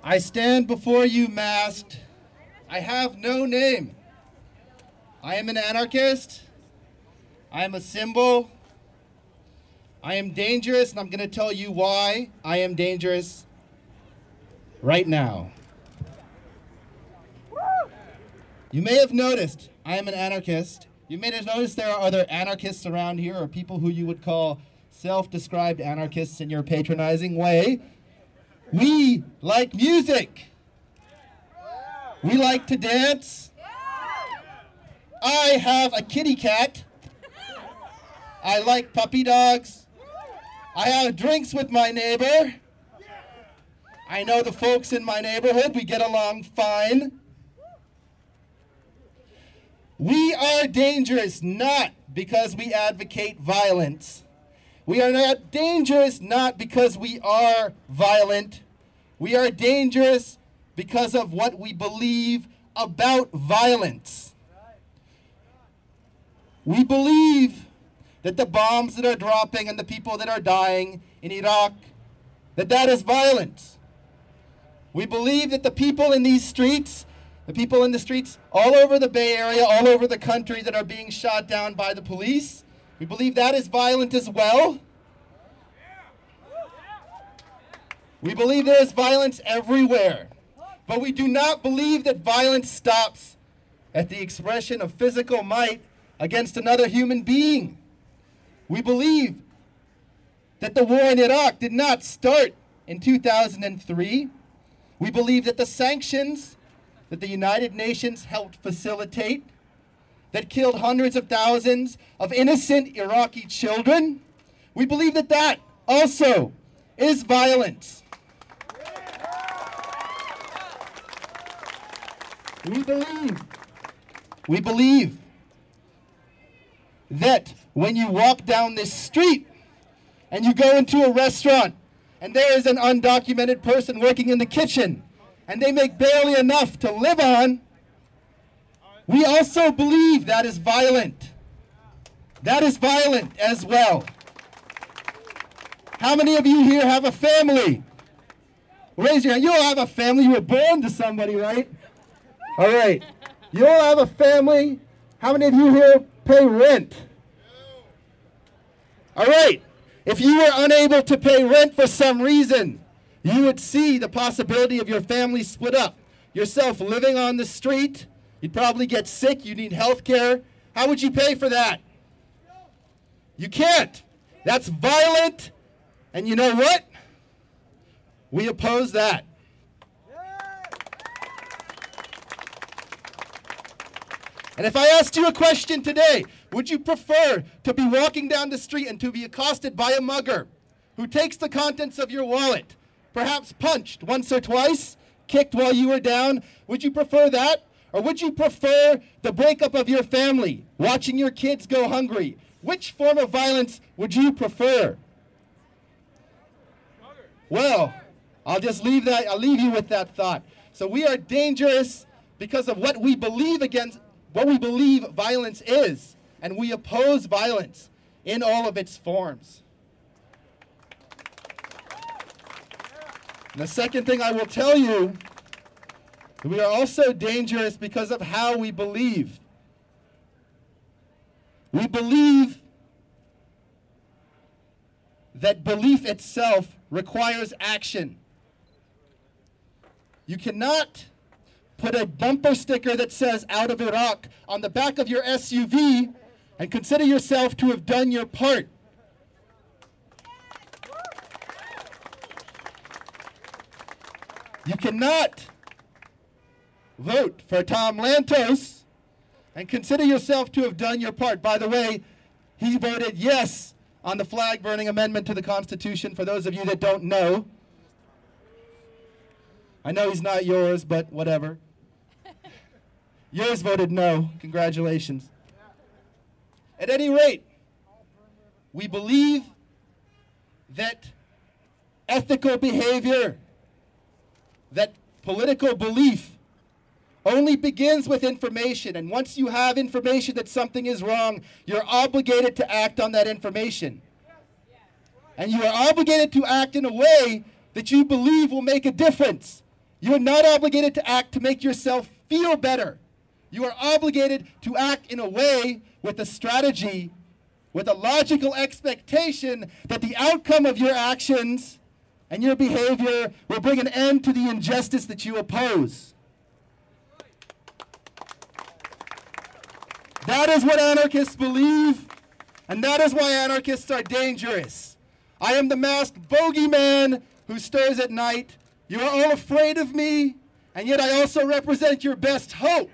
I stand before you masked. I have no name. I am an anarchist. I am a symbol. I am dangerous, and I'm going to tell you why I am dangerous right now. You may have noticed I am an anarchist. You may have noticed there are other anarchists around here, or people who you would call self-described anarchists in your patronizing way. We like music. We like to dance. I have a kitty cat. I like puppy dogs. I have drinks with my neighbor. I know the folks in my neighborhood. We get along fine. We are dangerous not because we advocate violence. We are not dangerous not because we are violent. We are dangerous because of what we believe about violence. We believe that the bombs that are dropping and the people that are dying in Iraq, that is violence. We believe that the people in these streets, the people in the streets all over the Bay Area, all over the country that are being shot down by the police, we believe that is violent as well. We believe there is violence everywhere, but we do not believe that violence stops at the expression of physical might against another human being. We believe that the war in Iraq did not start in 2003. We believe that the sanctions that the United Nations helped facilitate, that killed hundreds of thousands of innocent Iraqi children, we believe that that also is violence. We believe that when you walk down this street and you go into a restaurant and there is an undocumented person working in the kitchen and they make barely enough to live on, we also believe that is violent. That is violent as well. How many of you here have a family? Raise your hand. You all have a family. You were born to somebody, right? All right. You all have a family. How many of you here pay rent? All right. If you were unable to pay rent for some reason, you would see the possibility of your family split up. Yourself living on the street, you'd probably get sick, you need health care. How would you pay for that? You can't. That's violent. And you know what? We oppose that. And if I asked you a question today, would you prefer to be walking down the street and to be accosted by a mugger who takes the contents of your wallet, perhaps punched once or twice, kicked while you were down? Would you prefer that? Or would you prefer the breakup of your family, watching your kids go hungry? Which form of violence would you prefer? Well, I'll leave you with that thought. So we are dangerous because of what we believe violence is, and we oppose violence in all of its forms. And the second thing I will tell you, we are also dangerous because of how we believe. We believe that belief itself requires action. You cannot put a bumper sticker that says "Out of Iraq" on the back of your SUV and consider yourself to have done your part. You cannot vote for Tom Lantos and consider yourself to have done your part. By the way, he voted yes on the flag burning amendment to the Constitution, for those of you that don't know. I know he's not yours, but whatever. Yours voted no. Congratulations. At any rate, we believe that ethical behavior, that political belief only begins with information. And once you have information that something is wrong, you're obligated to act on that information. And you are obligated to act in a way that you believe will make a difference. You are not obligated to act to make yourself feel better. You are obligated to act in a way with a strategy, with a logical expectation that the outcome of your actions and your behavior will bring an end to the injustice that you oppose. That is what anarchists believe, and that is why anarchists are dangerous. I am the masked bogeyman who stirs at night. You are all afraid of me, and yet I also represent your best hope.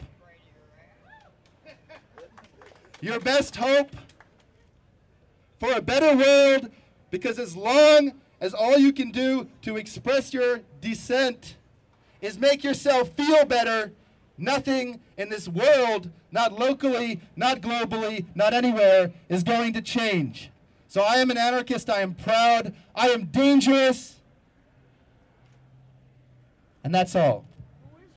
Your best hope for a better world, because as long as all you can do to express your dissent is make yourself feel better, nothing in this world, not locally, not globally, not anywhere, is going to change. So I am an anarchist, I am proud, I am dangerous, and that's all.